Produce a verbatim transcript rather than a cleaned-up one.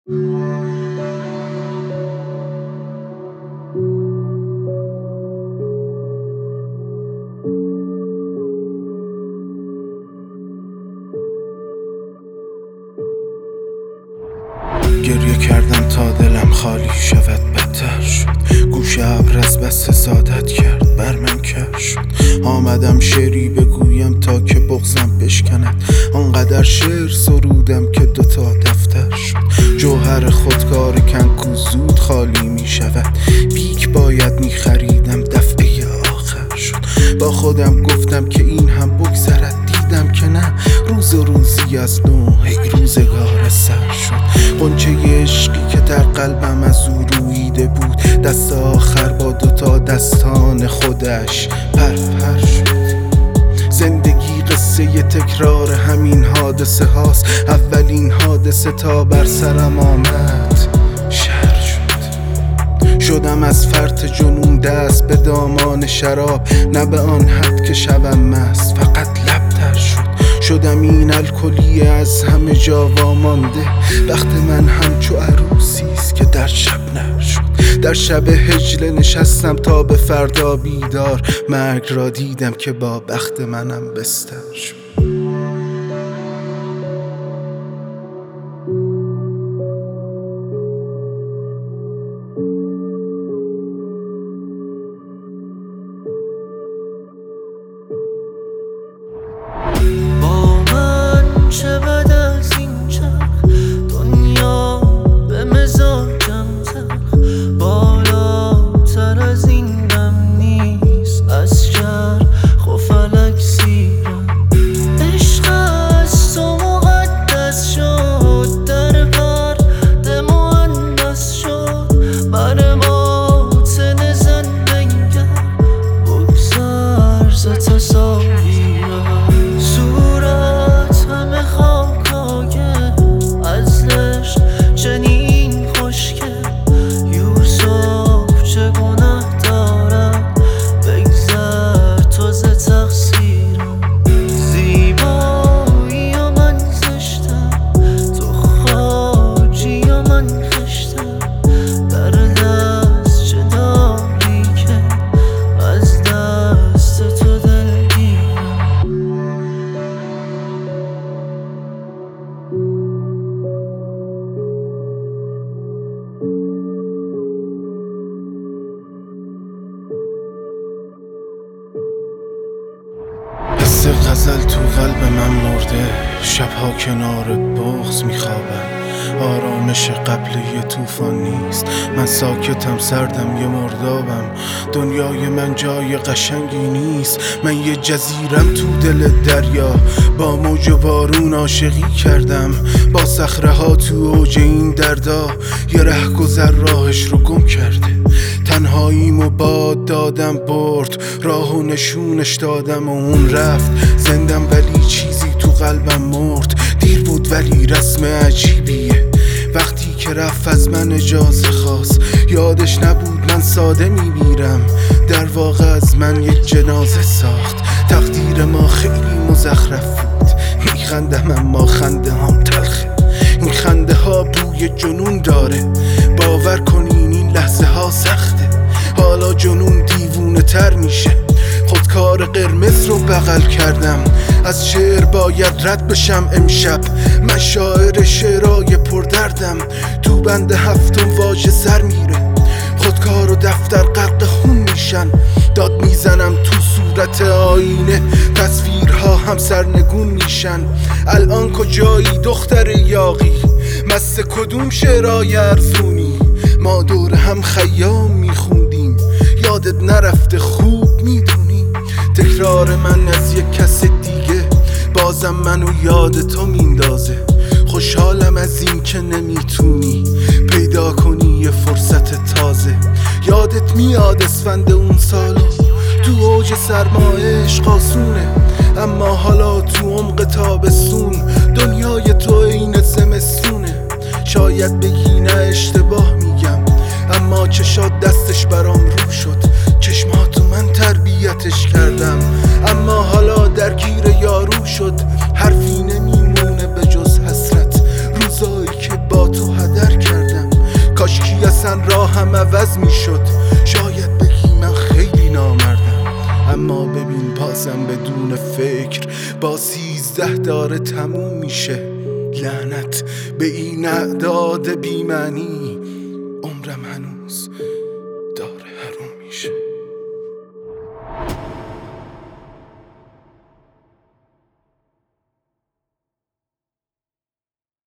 گریه کردم تا دلم خالی شود، بدتر شد. گوش ابر از بس حسادت کرد، بر من کر شد. آمدم شعری بگویم تا که بغضم بشکند. آنقدر شعر سرودم که دوتا دفتر شد. جوهر خودکار کنکو زود خالی می شود. بیک باید می خریدم، دفعه آخر شد. با خودم گفتم که این هم بگذرد، دیدم که نه، روز و روزی از نو هی روزگار سر شد. غنچه عشقی که در قلبم از او رویده بود، دست آخر با دوتا دستان خودش پر پر شد. زندگی قصه ی تکرار همین حادثه هاست. اولین حادثه تا بر سرم آمد شهر شد. شدم از فرط جنون دست به دامان شراب، نه به آن حد که شوم مست، فقط لبتر شد. شدم این الکلی از همه جا وامانده. وقت من همچو عروسیست که در شب نر شد. در شب هجله نشستم تا به فردا بیدار. مرگ را دیدم که با بخت منم بستر شد. چه بد از این چرخ، دنیا به مزاجم زخ. بالاتر از این دم نیست، از چرخ و فلک سیرم. عشق از تو مقدس شد، در پرد مهندس شد. بر باطن زندگی بگذر ز تصاویرم. حس غزل تو قلب من مرده. شبها کنار بغض میخوابم. آرامش قبل یه طوفان نیست. من ساکتم، سردم، یه مردابم. دنیای من جای قشنگی نیست. من یه جزیرم تو دل دریا. با موج و بارون عاشقی کردم. با صخره ها تو اوج این دردا. یه رهگذر راهش رو گم کرده. تنهاییمو باد دادم برد. راه و نشونش دادم و اون رفت. زندم ولی چیزی تو قلبم مرد. دیر بود ولی رسم عجیبیه. وقتی که رفت از من اجازه خواست. یادش نبود من ساده میمیرم. در واقع از من یک جنازه ساخت. تقدیر ما خیلی مزخرف بود. میخندم اما خنده هم تلخه. این خنده ها بوی جنون داره. باور کنین این لحظه ها سخته. حالا جنون دیوونه تر میشه. خودکار قرمز رو بغل کردم. از شعر باید رد بشم امشب. من شاعر شعرهای پردردم. تو بند هفتم واژه سر میره. خودکار و دفتر غرق خون میشن. داد میزنم تو صورت آینه. تصویرها هم سرنگون میشن. الان کجایی دختر یاغی؟ مست کدوم شعرهای ارزونی؟ ما دور هم خیام میخوندیم. یادت نرفته خوب میدونی. تکرار من از یک کس دیگه بازم منو یاد تو میندازه. خوشحالم از این که نمیتونی پیدا کنی یه فرصت تازه. یادت میاد اسفند اون سالا؟ تو اوج سرما عشق آسونه. اما حالا تو عمق تابستون دنیای تو این زمستونه. شاید بگی نه اشتباه میگم، اما چشات دستش برام رو شد. چشماتو من تربیتش کردم، اما حالا درگیر یارو شد. حرفی نمیمونه به جز حسرت. روزایی که با تو هدر هم عوض میشد. شاید بگی من خیلی نامردم، اما ببین بازم بدون فکر با سیزده داره تموم میشه. لعنت به این اعداد بیمعنی،